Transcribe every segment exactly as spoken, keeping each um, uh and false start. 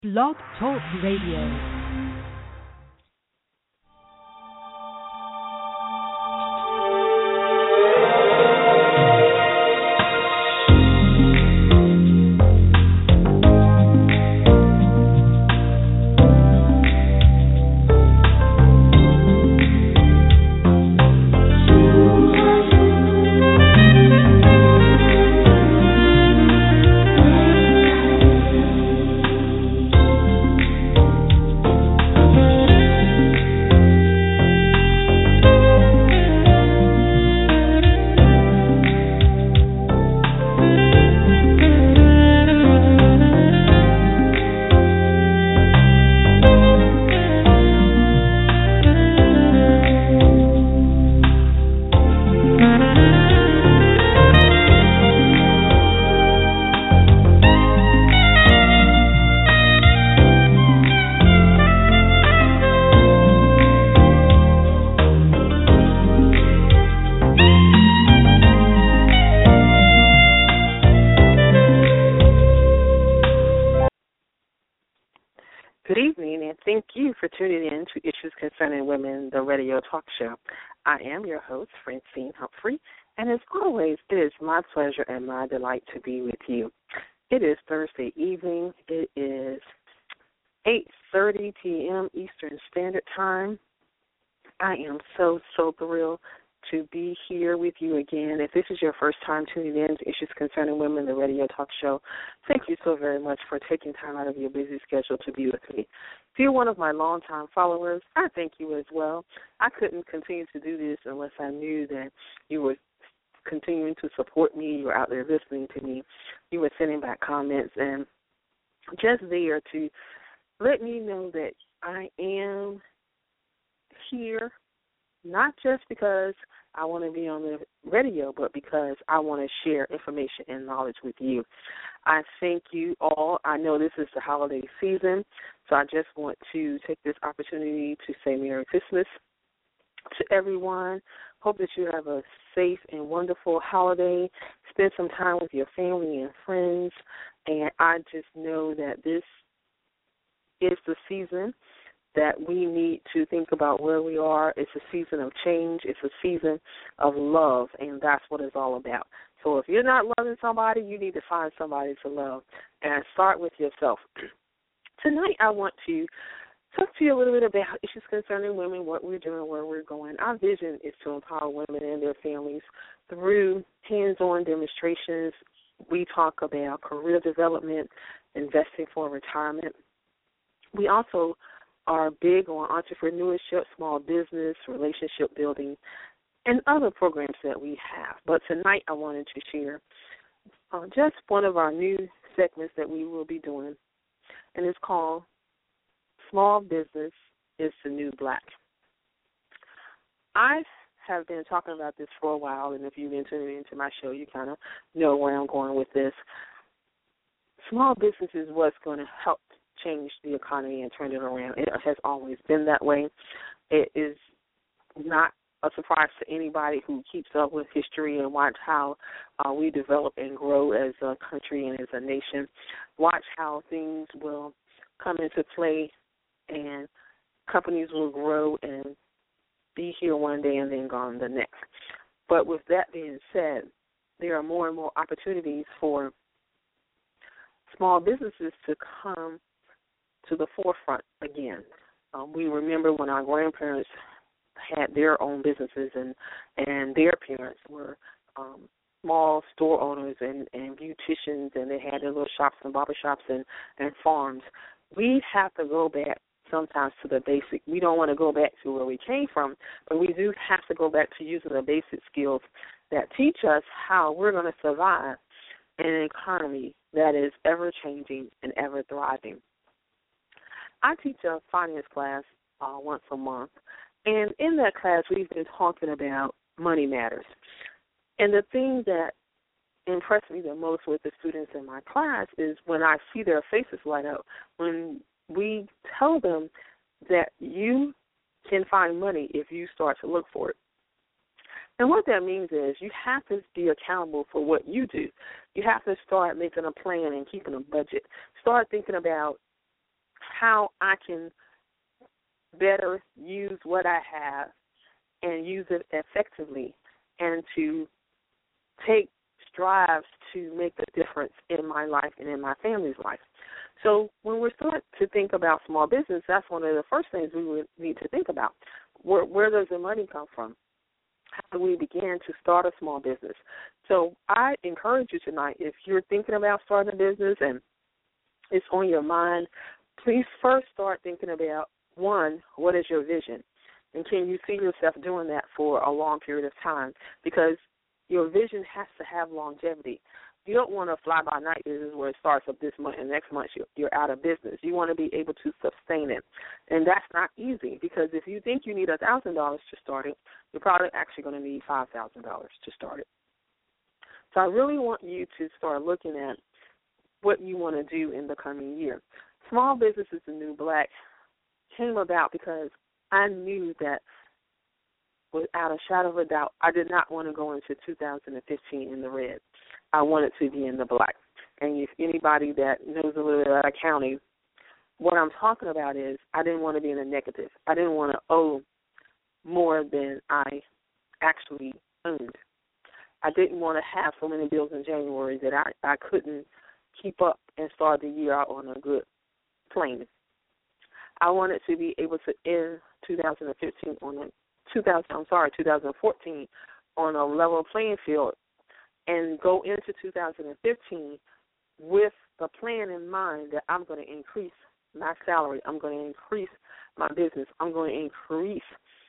Blog Talk Radio. Good evening, and thank you for tuning in to Issues Concerning Women, the radio talk show. I am your host, Francine Humphrey, and as always, it is my pleasure and my delight to be with you. It is Thursday evening. It is eight thirty p.m. Eastern Standard Time. I am so, so thrilled to be here with you again. If this is your first time tuning in to Issues Concerning Women, the radio talk show, thank you so very much for taking time out of your busy schedule to be with me. If you're one of my longtime followers, I thank you as well. I couldn't continue to do this unless I knew that you were continuing to support me, you were out there listening to me, you were sending back comments, and just there to let me know that I am here, not just because I want to be on the radio, but because I want to share information and knowledge with you. I thank you all. I know this is the holiday season, so I just want to take this opportunity to say Merry Christmas to everyone. Hope that you have a safe and wonderful holiday. Spend some time with your family and friends, and I just know that this is the season that we need to think about where we are. It's a season of change. It's a season of love, and that's what it's all about. So if you're not loving somebody, you need to find somebody to love, and start with yourself. Tonight I want to talk to you a little bit about issues concerning women, what we're doing, where we're going. Our vision is to empower women and their families through hands-on demonstrations. We talk about career development, investing for retirement. We also are big on entrepreneurship, small business, relationship building, and other programs that we have. But tonight I wanted to share uh, just one of our new segments that we will be doing, and it's called Small Business is the New Black. I have been talking about this for a while, and if you've been tuning into my show, you kind of know where I'm going with this. Small business is what's going to help change the economy and turn it around. It has always been that way. It is not a surprise to anybody who keeps up with history and watch how uh, we develop and grow as a country and as a nation. Watch how things will come into play and companies will grow and be here one day and then gone the next. But with that being said, there are more and more opportunities for small businesses to come to the forefront again. Um, we remember when our grandparents had their own businesses and, and their parents were um, small store owners and, and beauticians, and they had their little shops and barber shops and, and farms. We have to go back sometimes to the basic. We don't want to go back to where we came from, but we do have to go back to using the basic skills that teach us how we're going to survive in an economy that is ever-changing and ever-thriving. I teach a finance class uh, once a month, and in that class we've been talking about money matters. And the thing that impressed me the most with the students in my class is when I see their faces light up, when we tell them that you can find money if you start to look for it. And what that means is you have to be accountable for what you do. You have to start making a plan and keeping a budget. Start thinking about how I can better use what I have and use it effectively, and to take strives to make a difference in my life and in my family's life. So when we're starting to think about small business, that's one of the first things we would need to think about. Where, where does the money come from? How do we begin to start a small business? So I encourage you tonight, if you're thinking about starting a business and it's on your mind, please first start thinking about, one, what is your vision? And can you see yourself doing that for a long period of time? Because your vision has to have longevity. You don't want to fly-by-night business where it starts up this month and next month you're, you're out of business. You want to be able to sustain it. And that's not easy, because if you think you need one thousand dollars to start it, you're probably actually going to need five thousand dollars to start it. So I really want you to start looking at what you want to do in the coming year. Small Business is the New Black came about because I knew that without a shadow of a doubt, I did not want to go into two thousand fifteen in the red. I wanted to be in the black. And if anybody that knows a little bit about accounting, what I'm talking about is I didn't want to be in the negative. I didn't want to owe more than I actually earned. I didn't want to have so many bills in January that I, I couldn't keep up and start the year out on a good plane. I wanted to be able to end two thousand fifteen on a two thousand. I'm sorry, two thousand fourteen on a level playing field, and go into two thousand fifteen with the plan in mind that I'm going to increase my salary. I'm going to increase my business. I'm going to increase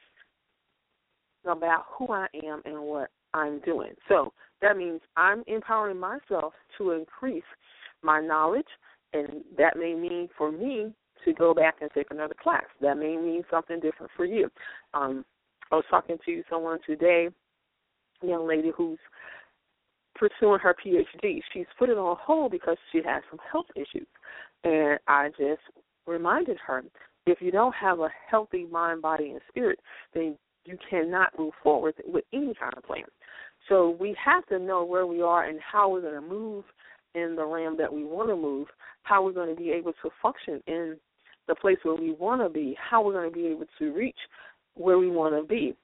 about who I am and what I'm doing. So that means I'm empowering myself to increase my knowledge, and that may mean for me to go back and take another class. That may mean something different for you. Um, I was talking to someone today, a young lady who's pursuing her P H D. She's put it on hold because she has some health issues. And I just reminded her, if you don't have a healthy mind, body, and spirit, then you cannot move forward with any kind of plan. So we have to know where we are and how we're going to move in the realm that we want to move, how we're going to be able to function in the place where we want to be, how we're going to be able to reach where we want to be.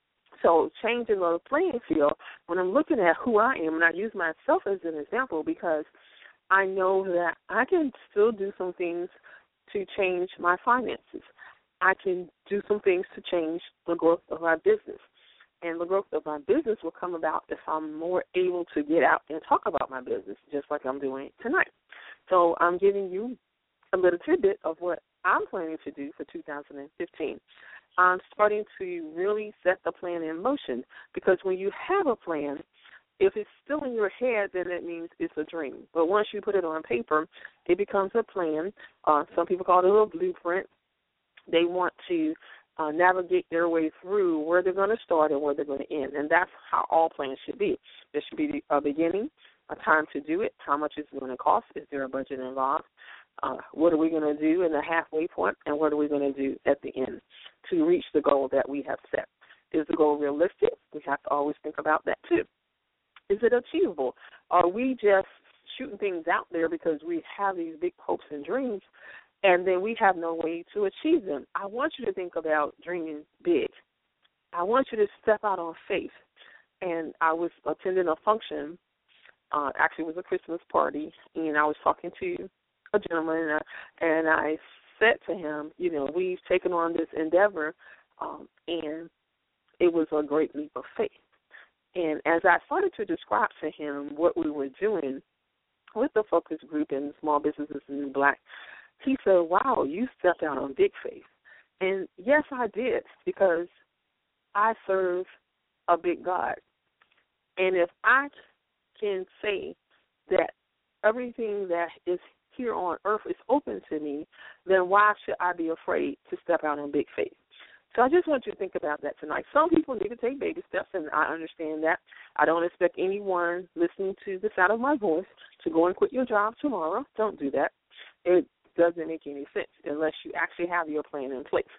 So changing the playing field, when I'm looking at who I am, and I use myself as an example because I know that I can still do some things to change my finances. I can do some things to change the growth of my business. And the growth of my business will come about if I'm more able to get out and talk about my business, just like I'm doing tonight. So I'm giving you a little tidbit of what I'm planning to do for two thousand fifteen. I'm starting to really set the plan in motion, because when you have a plan, if it's still in your head, then it means it's a dream. But once you put it on paper, it becomes a plan. Uh, some people call it a little blueprint. They want to uh, navigate their way through where they're going to start and where they're going to end, and that's how all plans should be. There should be a beginning, a time to do it, how much it's going to cost, is there a budget involved, uh, what are we going to do in the halfway point, and what are we going to do at the end to reach the goal that we have set. Is the goal realistic? We have to always think about that too. Is it achievable? Are we just shooting things out there because we have these big hopes and dreams, and then we have no way to achieve them? I want you to think about dreaming big. I want you to step out on faith. And I was attending a function, uh, actually it was a Christmas party, and I was talking to a gentleman, and I, and I said to him, you know, we've taken on this endeavor, um, and it was a great leap of faith. And as I started to describe to him what we were doing with the focus group and small businesses in Black, he said, wow, you stepped out on big faith. And yes, I did, because I serve a big God. And if I can say that everything that is here on earth is open to me, then why should I be afraid to step out on big faith? So I just want you to think about that tonight. Some people need to take baby steps, and I understand that. I don't expect anyone listening to the sound of my voice to go and quit your job tomorrow. Don't do that. It doesn't make any sense unless you actually have your plan in place.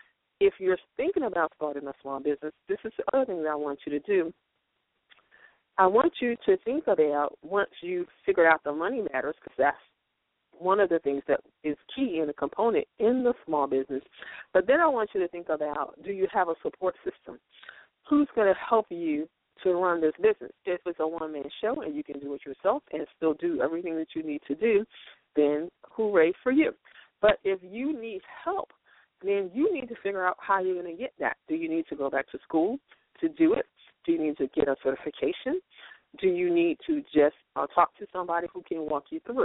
If you're thinking about starting a small business, this is the other thing that I want you to do. I want you to think about, once you figure out the money matters, because that's one of the things that is key and a component in the small business. But then I want you to think about, do you have a support system? Who's going to help you to run this business? If it's a one-man show and you can do it yourself and still do everything that you need to do, then hooray for you. But if you need help, then you need to figure out how you're going to get that. Do you need to go back to school to do it? Do you need to get a certification? Do you need to just uh, talk to somebody who can walk you through?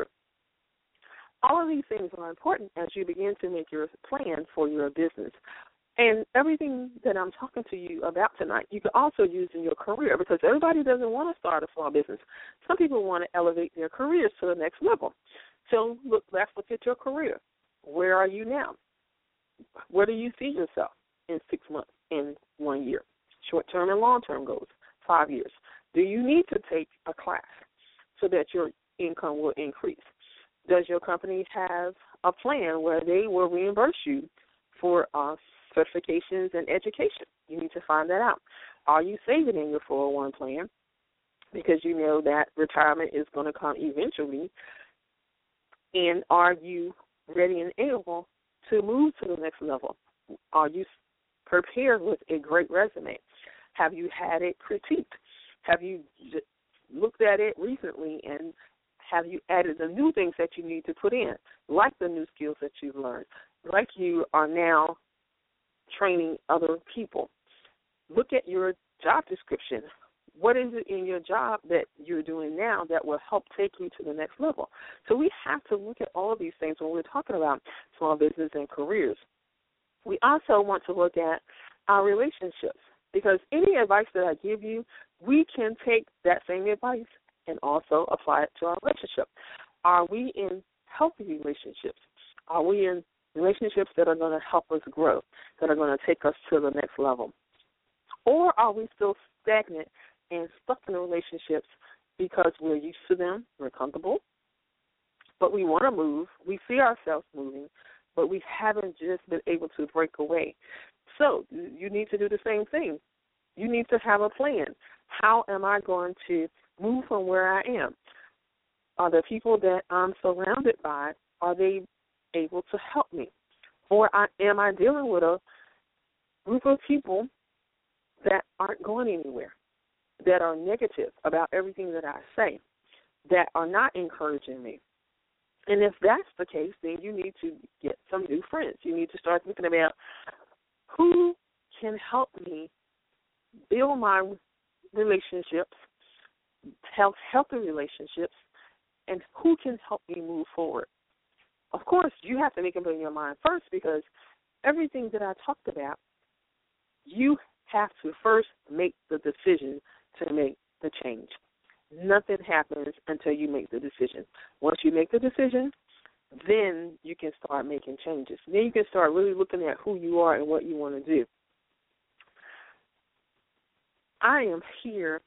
All of these things are important as you begin to make your plan for your business. And everything that I'm talking to you about tonight, you can also use in your career, because everybody doesn't want to start a small business. Some people want to elevate their careers to the next level. So look, let's look at your career. Where are you now? Where do you see yourself in six months, in one year? Short-term and long-term goals, five years. Do you need to take a class so that your income will increase? Does your company have a plan where they will reimburse you for uh, certifications and education? You need to find that out. Are you saving in your four oh one plan? Because you know that retirement is going to come eventually. And are you ready and able to move to the next level? Are you prepared with a great resume? Have you had it critiqued? Have you looked at it recently, and have you added the new things that you need to put in, like the new skills that you've learned, like you are now training other people? Look at your job description. What is it in your job that you're doing now that will help take you to the next level? So we have to look at all of these things when we're talking about small business and careers. We also want to look at our relationships, because any advice that I give you, we can take that same advice and also apply it to our relationship. Are we in healthy relationships? Are we in relationships that are going to help us grow, that are going to take us to the next level? Or are we still stagnant and stuck in the relationships because we're used to them, we're comfortable, but we want to move, we see ourselves moving, but we haven't just been able to break away? So you need to do the same thing. You need to have a plan. How am I going to move from where I am? Are the people that I'm surrounded by, are they able to help me? Or I, am I dealing with a group of people that aren't going anywhere, that are negative about everything that I say, that are not encouraging me? And if that's the case, then you need to get some new friends. You need to start thinking about who can help me build my relationships, health, healthy relationships, and who can help me move forward. Of course, you have to make up in your mind first, because everything that I talked about, you have to first make the decision to make the change. Nothing happens until you make the decision. Once you make the decision, then you can start making changes. Then you can start really looking at who you are and what you want to do. I am here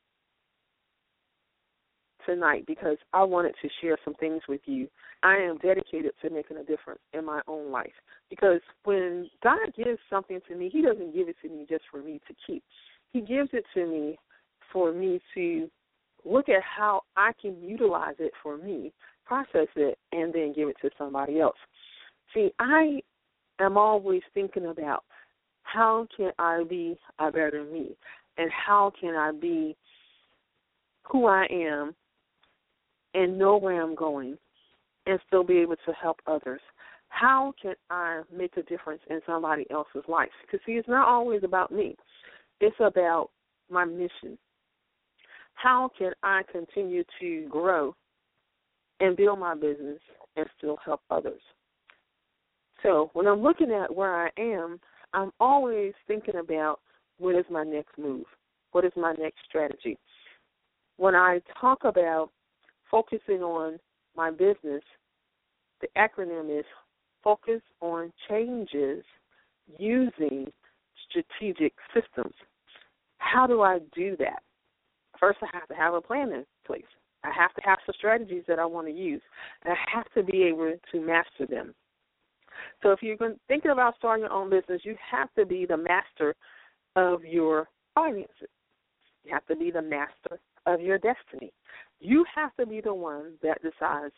tonight because I wanted to share some things with you. I am dedicated to making a difference in my own life, because when God gives something to me, he doesn't give it to me just for me to keep. He gives it to me for me to look at how I can utilize it for me, process it, and then give it to somebody else. See, I am always thinking about how can I be a better me, and how can I be who I am and know where I'm going and still be able to help others. How can I make a difference in somebody else's life? Because, see, it's not always about me. It's about my mission. How can I continue to grow and build my business and still help others? So when I'm looking at where I am, I'm always thinking about what is my next move? What is my next strategy? When I talk about focusing on my business, the acronym is Focus on Changes Using Strategic Systems. How do I do that? First, I have to have a plan in place. I have to have some strategies that I want to use, and I have to be able to master them. So if you're thinking about starting your own business, you have to be the master of your finances. You have to be the master of your destiny. You have to be the one that decides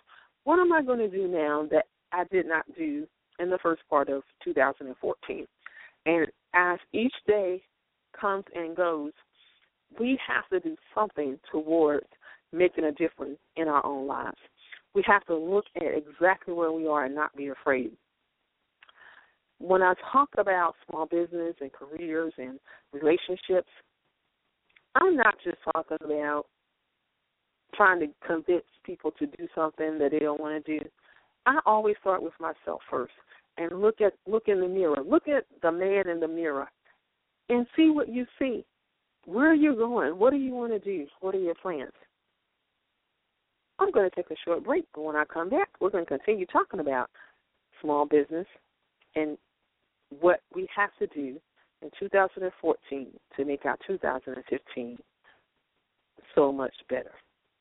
What am I going to do now that I did not do in the first part of two thousand fourteen? And as each day comes and goes, we have to do something towards making a difference in our own lives. We have to look at exactly where we are and not be afraid. When I talk about small business and careers and relationships, I'm not just talking about trying to convince people to do something that they don't want to do. I always start with myself first and look at look in the mirror. Look at the man in the mirror and see what you see. Where are you going? What do you want to do? What are your plans? I'm going to take a short break, but when I come back, we're going to continue talking about small business and what we have to do in two thousand fourteen to make our two thousand fifteen so much better.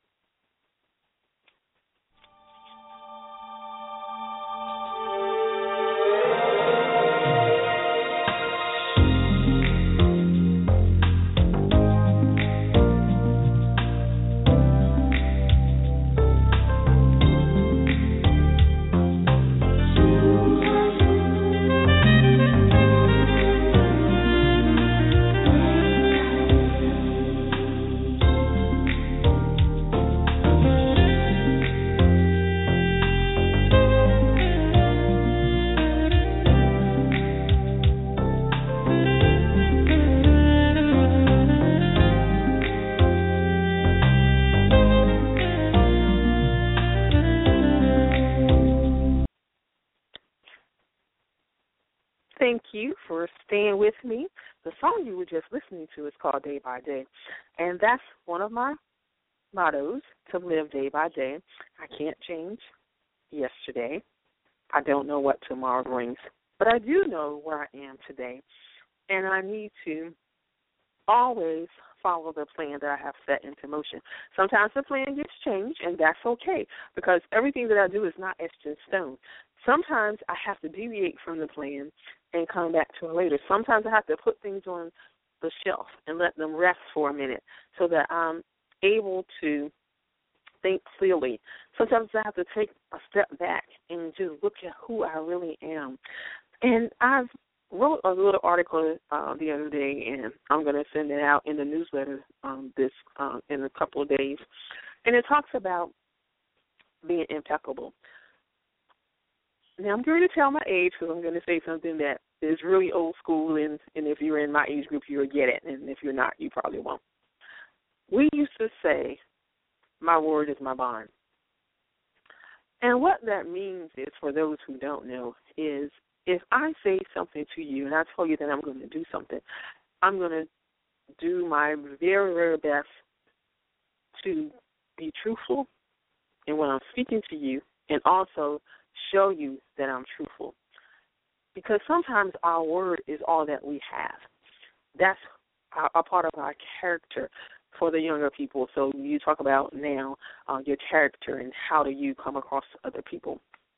Thank you for staying with me. The song you were just listening to is called Day by Day, and that's one of my mottos, to live day by day. I can't change yesterday. I don't know what tomorrow brings, but I do know where I am today, and I need to always follow the plan that I have set into motion. Sometimes the plan gets changed, and that's okay, because everything that I do is not etched in stone. Sometimes I have to deviate from the plan and come back to it later. Sometimes I have to put things on the shelf and let them rest for a minute so that I'm able to think clearly. Sometimes I have to take a step back and just look at who I really am. And I've wrote a little article uh, the other day, and I'm going to send it out in the newsletter um, this uh, in a couple of days. And it talks about being impeccable. Now, I'm going to tell my age because I'm going to say something that is really old school, and, and if you're in my age group, you'll get it, and if you're not, you probably won't. We used to say, my word is my bond. And what that means is, for those who don't know, is if I say something to you and I tell you that I'm going to do something, I'm going to do my very, very best to be truthful in what I'm speaking to you, and also show you that I'm truthful. Because sometimes our word is all that we have. That's a, a part of our character for the younger people. So you talk about now uh, your character and how do you come across to other people.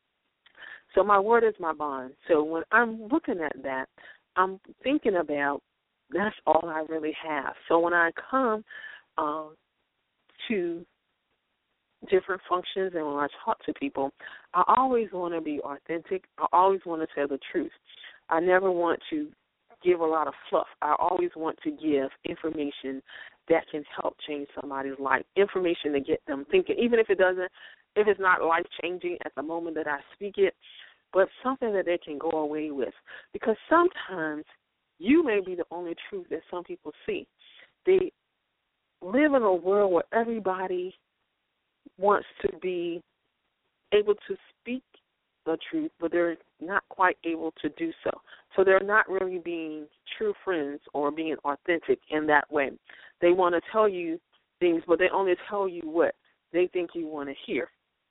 So my word is my bond. So when I'm looking at that, I'm thinking about that's all I really have. So when I come uh, to different functions and when I talk to people, I always want to be authentic. I always want to tell the truth. I never want to give a lot of fluff. I always want to give information that can help change somebody's life, information to get them thinking, even if it doesn't, if it's not life-changing at the moment that I speak it, but something that they can go away with. Because sometimes you may be the only truth that some people see. They live in a world where everybody wants to be able to speak the truth, but they're not quite able to do so. So they're not really being true friends or being authentic in that way. They want to tell you things, but they only tell you what they think you want to hear.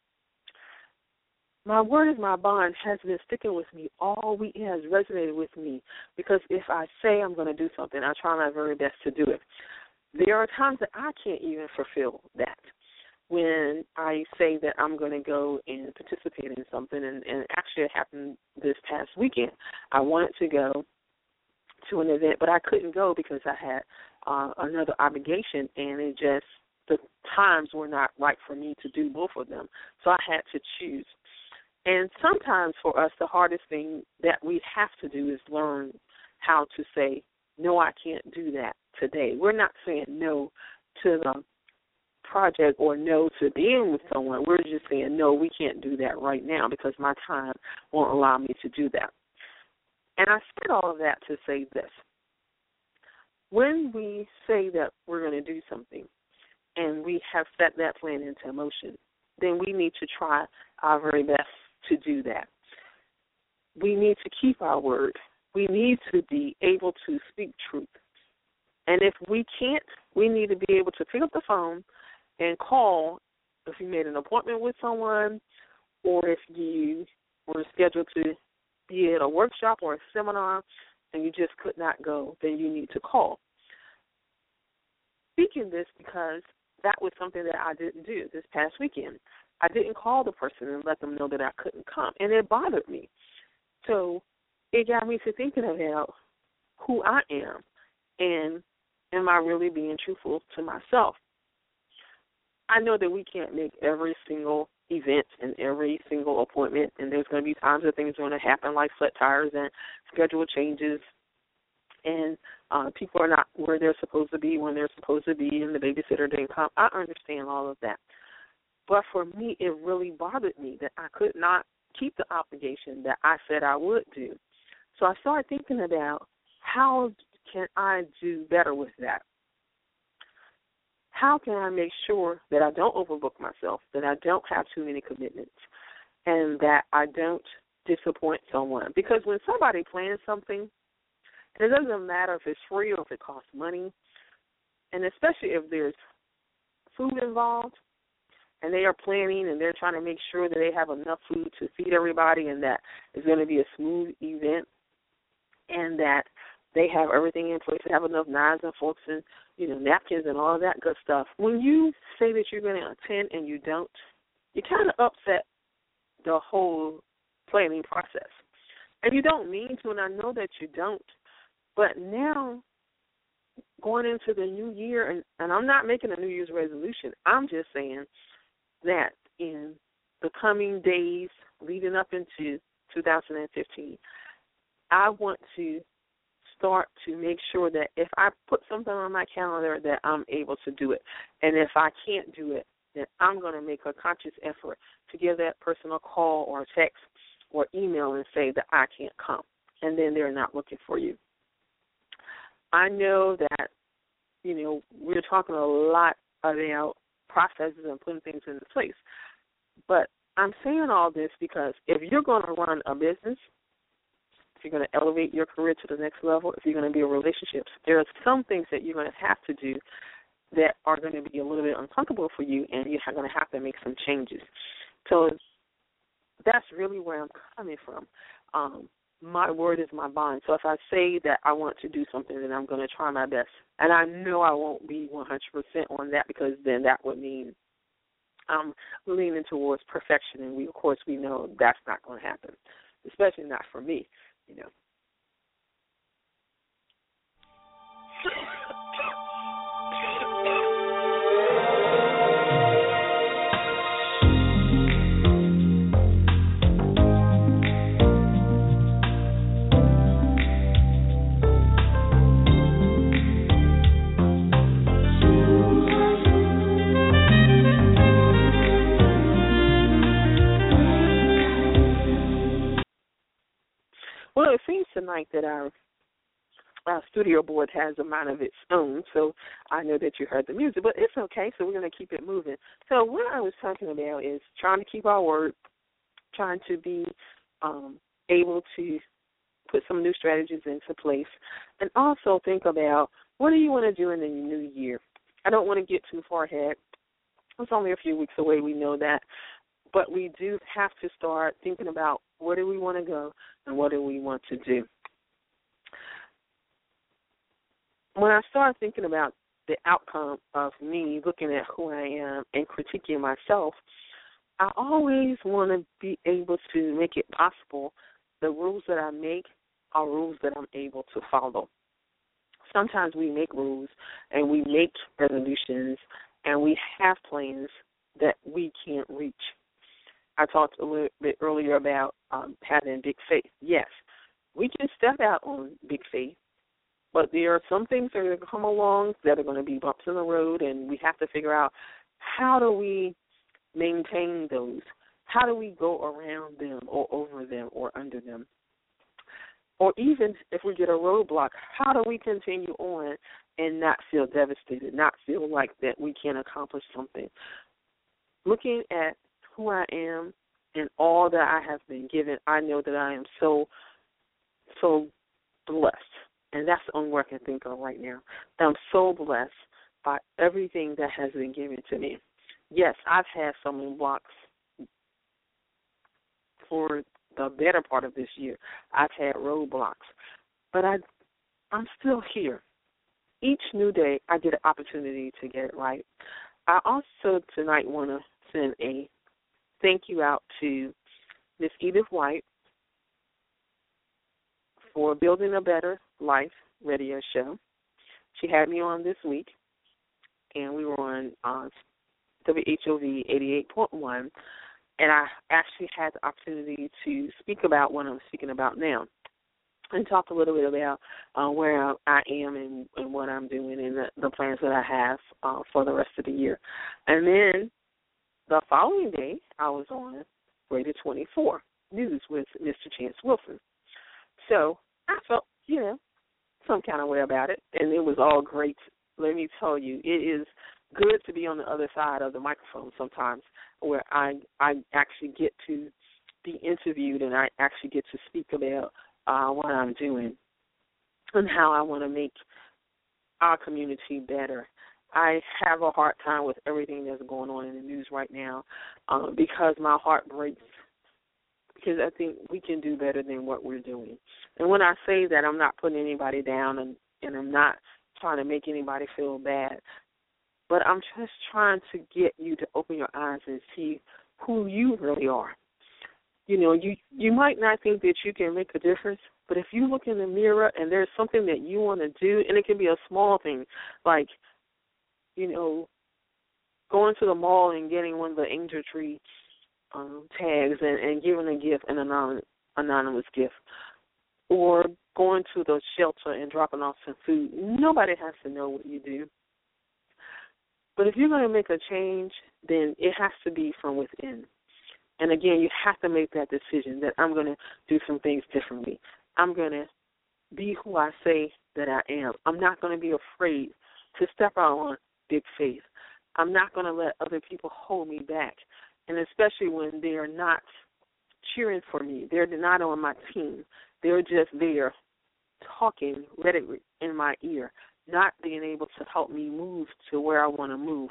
My word is my bond has been sticking with me all week. It has resonated with me because if I say I'm going to do something, I try my very best to do it. There are times that I can't even fulfill that. When I say that I'm going to go and participate in something, and, and actually it happened this past weekend. I wanted to go to an event, but I couldn't go because I had uh, another obligation, and it just the times were not right for me to do both of them. So I had to choose. And sometimes for us, the hardest thing that we have to do is learn how to say, no, I can't do that today. We're not saying no to the project or no to being with someone. We're just saying, no, we can't do that right now because my time won't allow me to do that. And I said all of that to say this. When we say that we're going to do something and we have set that plan into motion, then we need to try our very best to do that. We need to keep our word. We need to be able to speak truth. And if we can't, we need to be able to pick up the phone and call if you made an appointment with someone or if you were scheduled to be at a workshop or a seminar and you just could not go, then you need to call. Speaking this because that was something that I didn't do this past weekend. I didn't call the person and let them know that I couldn't come, and it bothered me. So it got me to thinking about who I am and am I really being truthful to myself. I know that we can't make every single event and every single appointment, and there's going to be times that things are going to happen like flat tires and schedule changes, and uh, people are not where they're supposed to be when they're supposed to be, and the babysitter didn't come. I understand all of that. But for me, it really bothered me that I could not keep the obligation that I said I would do. So I started thinking about how can I do better with that? How can I make sure that I don't overbook myself, that I don't have too many commitments, and that I don't disappoint someone? Because when somebody plans something, it doesn't matter if it's free or if it costs money, and especially if there's food involved, and they are planning and they're trying to make sure that they have enough food to feed everybody and that it's going to be a smooth event and that they have everything in place, they have enough knives and forks and, you know, napkins and all of that good stuff. When you say that you're going to attend and you don't, you kind of upset the whole planning process. And you don't mean to, and I know that you don't. But now, going into the new year, and, and I'm not making a New Year's resolution, I'm just saying that in the coming days leading up into two thousand fifteen, I want to start to make sure that if I put something on my calendar that I'm able to do it. And if I can't do it, then I'm going to make a conscious effort to give that person a call or a text or email and say that I can't come. And then they're not looking for you. I know that, you know, we're talking a lot about processes and putting things into place. But I'm saying all this because if you're going to run a business, if you're going to elevate your career to the next level, if you're going to be in relationships, there are some things that you're going to have to do that are going to be a little bit uncomfortable for you, and you're going to have to make some changes. So that's really where I'm coming from. Um, my word is my bond. So if I say that I want to do something, then I'm going to try my best. And I know I won't be one hundred percent on that because then that would mean I'm leaning towards perfection, and we, of course, we know that's not going to happen, especially not for me, you know. Well, it seems tonight that our, our studio board has a mind of its own, so I know that you heard the music, but it's okay, so we're going to keep it moving. So what I was talking about is trying to keep our word, trying to be um, able to put some new strategies into place, and also think about what do you want to do in the new year. I don't want to get too far ahead. It's only a few weeks away, we know that. But we do have to start thinking about where do we want to go and what do we want to do. When I start thinking about the outcome of me looking at who I am and critiquing myself, I always want to be able to make it possible the rules that I make are rules that I'm able to follow. Sometimes we make rules and we make resolutions and we have plans that we can't reach. I talked a little bit earlier about um, having big faith. Yes, we can step out on big faith, but there are some things that are going to come along that are going to be bumps in the road, and we have to figure out how do we maintain those? How do we go around them or over them or under them? Or even if we get a roadblock, how do we continue on and not feel devastated, not feel like that we can't accomplish something? Looking at who I am and all that I have been given, I know that I am so, so blessed. And that's the only word I can think of right now. I'm so blessed by everything that has been given to me. Yes, I've had some blocks for the better part of this year. I've had roadblocks. But I, I'm still here. Each new day, I get an opportunity to get it right. I also tonight want to send a thank you out to Miss Edith White for Building a Better Life radio show. She had me on this week, and we were on uh, W H O V eighty-eight point one, and I actually had the opportunity to speak about what I'm speaking about now and talk a little bit about uh, where I am and, and what I'm doing and the, the plans that I have uh, for the rest of the year. And then the following day, I was on Radio twenty-four News with Mister Chance Wilson. So I felt, you know, some kind of way about it, and it was all great. Let me tell you, it is good to be on the other side of the microphone sometimes where I I actually get to be interviewed and I actually get to speak about uh, what I'm doing and how I want to make our community better. I have a hard time with everything that's going on in the news right now um, because my heart breaks because I think we can do better than what we're doing. And when I say that, I'm not putting anybody down and, and I'm not trying to make anybody feel bad, but I'm just trying to get you to open your eyes and see who you really are. You know, you, you might not think that you can make a difference, but if you look in the mirror and there's something that you want to do, and it can be a small thing, like, you know, going to the mall and getting one of the Angel Tree um, tags and, and giving a gift, an anonymous, anonymous gift, or going to the shelter and dropping off some food. Nobody has to know what you do. But if you're going to make a change, then it has to be from within. And, again, you have to make that decision that I'm going to do some things differently. I'm going to be who I say that I am. I'm not going to be afraid to step out on big faith. I'm not going to let other people hold me back, and especially when they're not cheering for me. They're not on my team. They're just there talking rhetoric in my ear, not being able to help me move to where I want to move.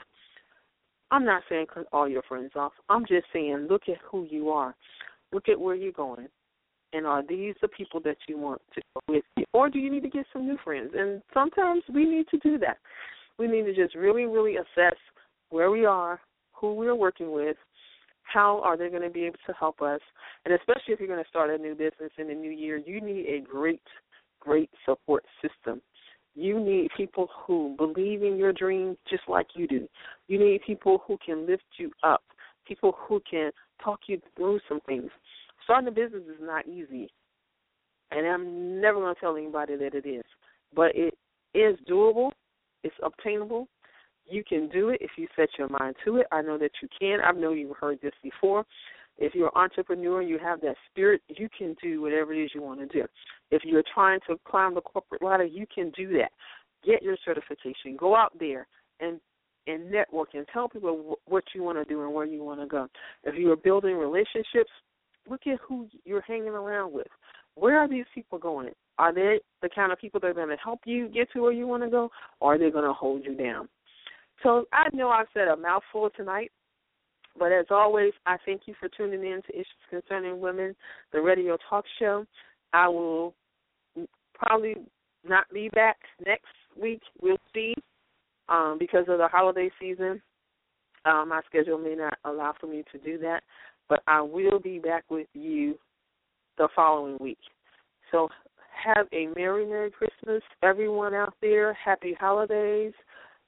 I'm not saying cut all your friends off. I'm just saying look at who you are. Look at where you're going. And are these the people that you want to go with you? Or do you need to get some new friends? And sometimes we need to do that. We need to just really, really assess where we are, who we're working with, how are they going to be able to help us. And especially if you're going to start a new business in the new year, you need a great, great support system. You need people who believe in your dream just like you do. You need people who can lift you up, people who can talk you through some things. Starting a business is not easy, and I'm never going to tell anybody that it is. But it is doable. It's obtainable. You can do it if you set your mind to it. I know that you can. I know you've heard this before. If you're an entrepreneur, you have that spirit, you can do whatever it is you want to do. If you're trying to climb the corporate ladder, you can do that. Get your certification. Go out there and, and network and tell people what you want to do and where you want to go. If you're building relationships, look at who you're hanging around with. Where are these people going? Are they the kind of people that are going to help you get to where you want to go, or are they going to hold you down? So I know I've said a mouthful tonight, but as always, I thank you for tuning in to Issues Concerning Women, the radio talk show. I will probably not be back next week. We'll see um, because of the holiday season. Uh, my schedule may not allow for me to do that, but I will be back with you the following week. So have a Merry, Merry Christmas, everyone out there. Happy holidays.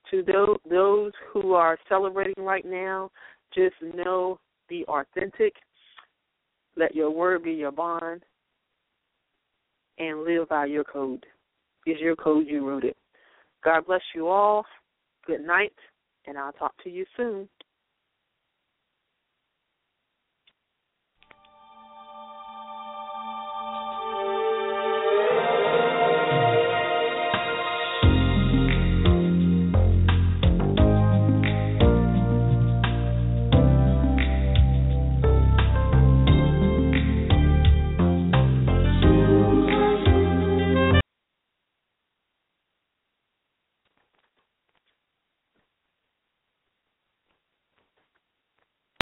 To those, those who are celebrating right now, just know, be authentic. Let your word be your bond. And live by your code. Is your code, you wrote it. God bless you all. Good night, and I'll talk to you soon.